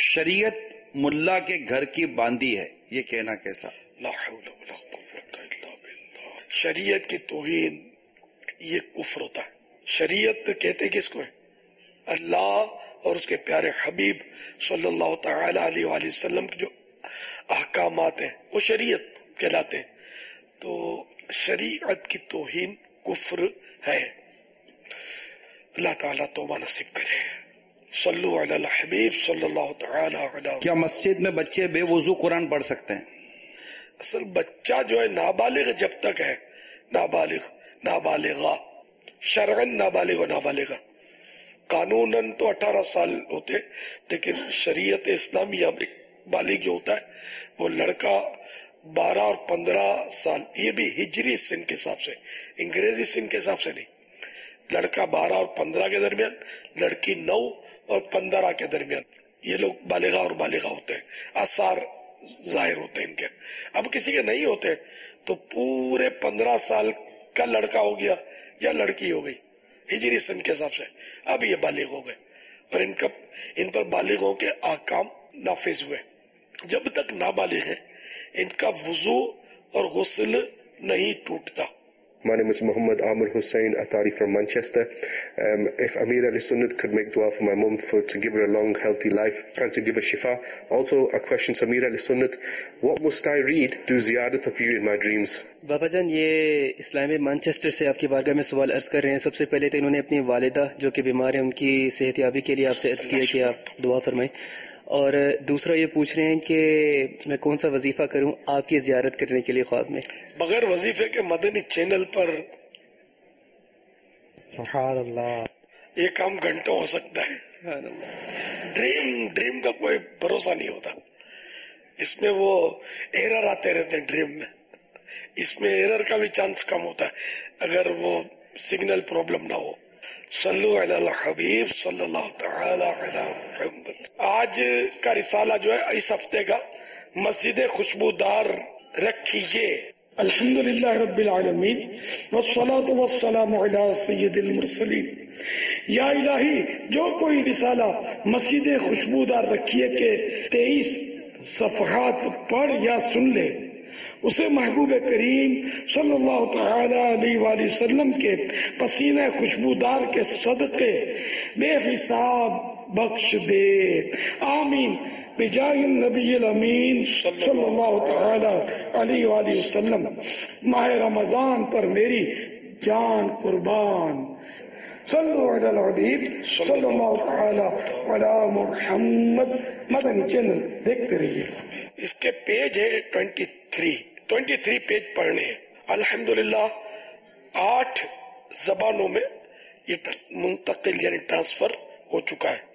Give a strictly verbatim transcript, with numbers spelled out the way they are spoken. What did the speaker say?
شریعت ملا کے گھر کی باندھی ہے، یہ کہنا کیسا؟ لا حول ولا قوت الا باللہ. شریعت کی توہین یہ کفر ہوتا ہے. شریعت کہتے کس کو ہے؟ اللہ اور اس کے پیارے حبیب صلی اللہ تعالی علیہ وآلہ وسلم کے جو احکامات ہیں وہ شریعت کہلاتے ہیں. تو شریعت کی توہین کفر ہے. اللہ تعالیٰ توبہ نصیب کرے. صلو علی الحبیب صلی اللہ تعالی علیہ. کیا مسجد میں بچے بے وضو قرآن پڑھ سکتے ہیں؟ اصل بچہ جو ہے نابالغ جب تک ہے، نابالغ نابالغہ، شرعن نابالغ و نابالغہ، قانوناً تو اٹھارہ سال ہوتے، لیکن شریعت اسلامیہ میں بالغ جو ہوتا ہے وہ لڑکا بارہ اور پندرہ سال، یہ بھی ہجری سن کے حساب سے، انگریزی سن کے حساب سے نہیں. لڑکا بارہ اور پندرہ کے درمیان، لڑکی نو اور پندرہ کے درمیان، یہ لوگ بالغہ اور بالغہ ہوتے ہیں. آثار ظاہر ہوتے ہیں ان کے. اب کسی کے نہیں ہوتے تو پورے پندرہ سال کا لڑکا ہو گیا یا لڑکی ہو گئی ہجری سن کے حساب سے، اب یہ بالغ ہو گئے اور ان کا ان پر بالغوں کے احکام نافذ ہوئے. جب تک نابالغ ہیں ان کا وضو اور غسل نہیں ٹوٹتا. My name is Muhammad Amir Hussain Atari from Manchester. Um, if Amir Ali Sunnat could make dua for my mum for to give her a long, healthy life and to give her shifa. Also, a question to Amir Ali Sunnat: what must I read to ziyarat of you in my dreams? بابا جان، یہ اسلامی Manchester سے آپ کی بارگاہ میں سوال عرض کر رہے ہیں. سب سے پہلے تو انہوں نے اپنی والدہ جو کہ بیمار ہیں ان کی صحت یابی کے لیے آپ سے عرض کیا کہ آپ دعا فرمائیں، اور دوسرا یہ پوچھ رہے ہیں کہ میں کون سا وظیفہ کروں آپ کی زیارت کرنے کے لیے خواب میں. بغیر وظیفے کے مدنی چینل پر سبحان اللہ یہ کام گھنٹوں ہو سکتا ہے. سبحان اللہ. ڈریم ڈریم کا کوئی بھروسہ نہیں ہوتا. اس میں وہ ایرر آتے رہتے ہیں ڈریم میں. اس میں ایرر کا بھی چانس کم ہوتا ہے اگر وہ سگنل پرابلم نہ ہو. صلو علی الحبیب صلی اللہ تعالی علی محمد. آج کا رسالہ جو ہے اس ہفتے کا مسجد خوشبودار رکھیے. الحمدللہ رب العالمین والصلاة والسلام علی سید المرسلین. یا الہی، جو کوئی رسالہ مسجد خوشبودار رکھیے کے تیئیس صفحات پڑھ یا سن لے اسے محبوب کریم صلی اللہ تعالی علیہ وآلہ وسلم کے پسینے خوشبودار کے صدقے بے حساب بخش دے. آمین بجاہ النبی الامین صلی اللہ تعالی علیہ وآلہ وسلم. ماہ رمضان پر میری جان قربان. صلو علی الحبیب صلی اللہ تعالی علی محمد. مدنی چینل دیکھتے رہیے. اس کے پیج ہے twenty three twenty three page پڑھنے ہیں. الحمدللہ آٹھ زبانوں میں یہ منتقل یعنی ٹرانسفر ہو چکا ہے.